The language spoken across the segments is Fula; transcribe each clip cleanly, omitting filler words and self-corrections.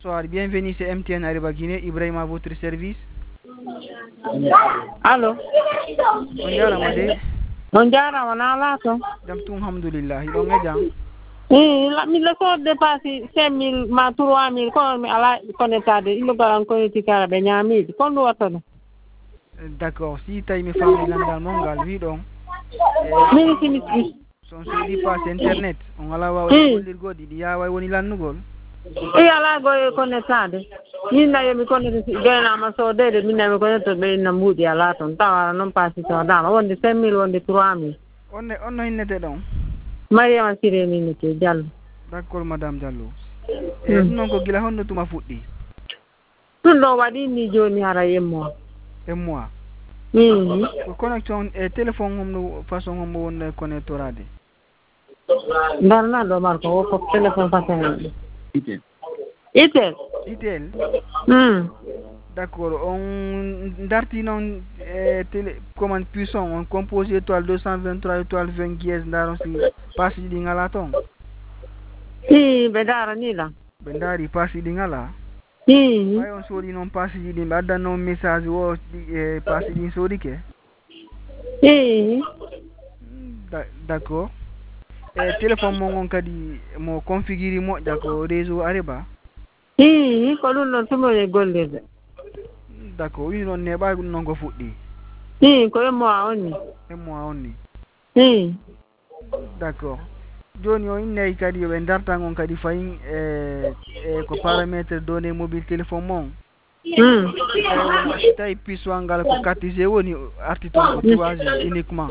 Bonsoir, bienvenue c'est MTN Ariba Guinée, Ibrahim à votre service. Allo. On jarama de. On jarama na lato. Jam tum alhamdulillah, ɗon e jam. Mi le so dépassé 5000 ma 3000 ko mi ala connectade ilo garan connecti kala be nyamidi kon do wato. D'accord, si tay mi fammi landal mongal wi ɗon. Miniti son soodi passe internet on ala wawa gollirgo ɗiɗi yawa woni lannugol. Ala go connectade. Min na yomi connecti gena ma so dede min na mi connecto be na mudi ala ton tawara non passi so dama wonde 5000 wonde 3000. Onno hinnete ɗon. Mariama Siré minute Diallo. D'accord madame Diallo. Non ko gila honno tuma fuɗɗi. Ɗum ɗo waɗi ni joni hara mois. Mois. Ko connexion téléphone homno façon hommo wonde connectorade. Darna ɗo marko ko téléphone façon Itel. D'accord, on darti non commande puissant on compose étoile 223 étoile 20 dièse ndaron si passe ɗi ngala ton. Ɓe dara ni la. Ɓe dari passe ɗi ngala. Way on soodi noon passe ji ɗi ɓe addanno message o passe ɗi soodike. D'accord. Téléphone mon on kadi mo configure moƴƴa ko réseau Ariba. Ko ɗum ɗon tumore gollirde. D'accord, wi noon neɓa ɗum noon ko fuɗɗi. Ko mois on ni. D'accord. Joni o innayi kadi yoɓe dartan on kadi fayin ko paramètre données mobile téléphone mon. Tawi puissance ngal ko 4G woni arti toon ko 3G uniquement.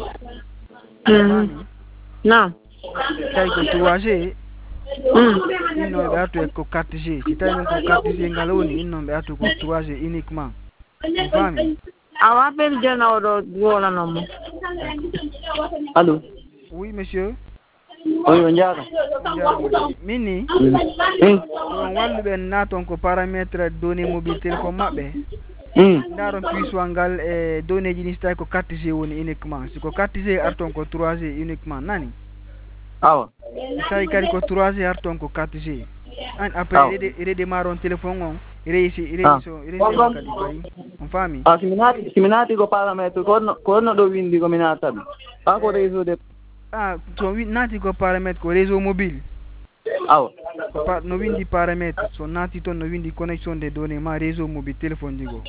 Non. Tawi ko 3G innon ɓe artu ko 4G si tawi noon ko 4G ngal woni innon ɓe artu ko 3G uniquement. On faami. Awa ɓen jena oɗo wolanomo. Allô. Oui monsieur. Oui, on jara. Mini. On walluɓe naton ko paramètre données mobile téléphone maɓɓe. Ndaron puissance ngal e données ji ni so tawi ko 4G woni uniquement siko 4G arton ko 3G uniquement nani. Awa. Tawi kadi ko 3G arton ko 4G. An après redémarron téléphone on réussi kadi fayi. On faami. Siminati ko paramètre ko no ɗo windi ko mi nataɓe. Ko réseau de. So naati ko paramètre ko réseau mobile. Awa. No windi paramètre so naati toon no windi connexion des données ma réseau mobile téléphone jigo.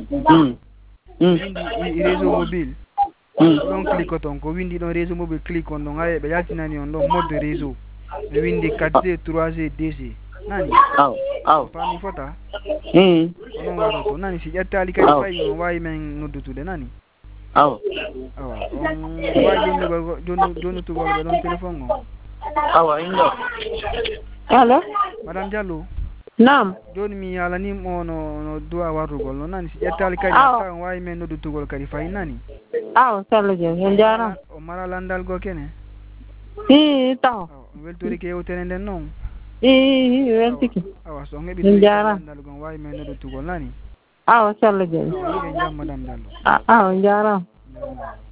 Windi réseau mobile. Ɗon clique toon ko windi ɗon réseau mobile clique on ɗon haye ɓe yaltinani on ɗon mode réseau. No windi 4G 3G 2G nani. Awa. Faami fota. Onon waroto nani si ƴettali kadi fayi on wawi men noddutude nani. Awa. On wawi jonnutugol ɓe ɗon téléphone on. Awa indo. Allo. Madame Diallo. Naam. Joni mi yalanimo no duwa warrugol no nani si ƴettali kadi taw on wawi men noddutugol kadi fayi nani. Awa sallo jen on jarama. O mara landal go kene. Taw. Weltori ke yewtere nden noon. Weltiki. Awa so ngeɓi landal gon wawi men noddutugol nani. Awa sallo jen. Yiɗe jam Madame Diallo. On jarama.